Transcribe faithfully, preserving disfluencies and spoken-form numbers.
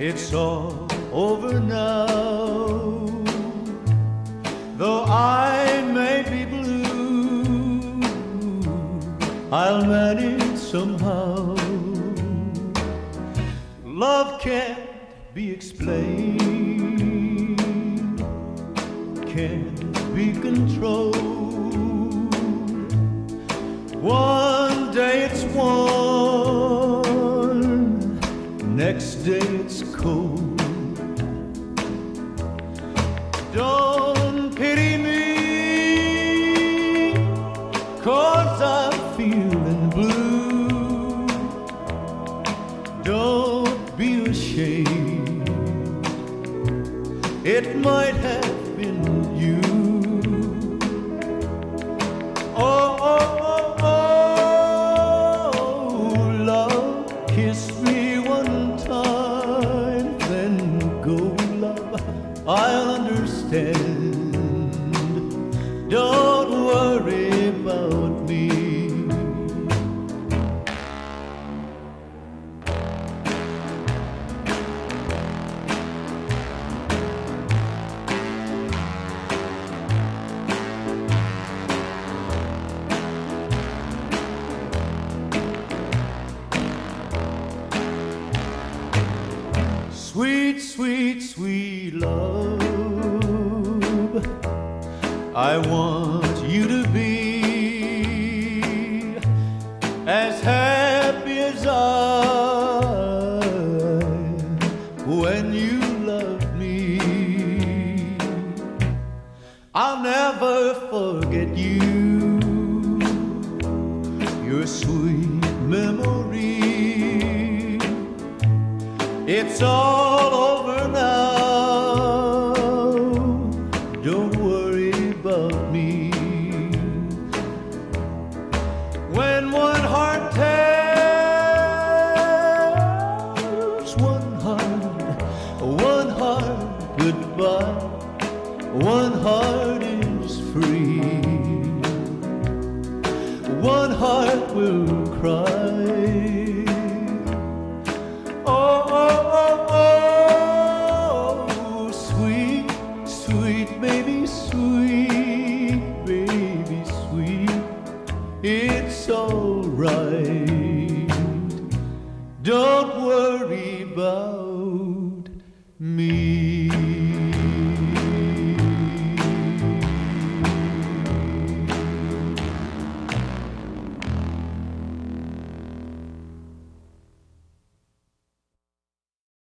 It's all over now. Though I may be blue, I'll manage somehow. Love can't be explained, can't be controlled. One day it's warm, next day it's cold. Don't pity me, 'cause I'm feeling blue. Don't be ashamed, it might have been you. Oh, oh, oh, oh, love, kiss me one time, then go, love, I'll understand. Don't worry about me. Sweet, sweet, sweet love, I want you to be as happy as I when you love me. I'll never forget you, your sweet memory. It's all over now, don't worry about me. When one heart tells one heart, one heart goodbye, one heart is free, one heart will cry.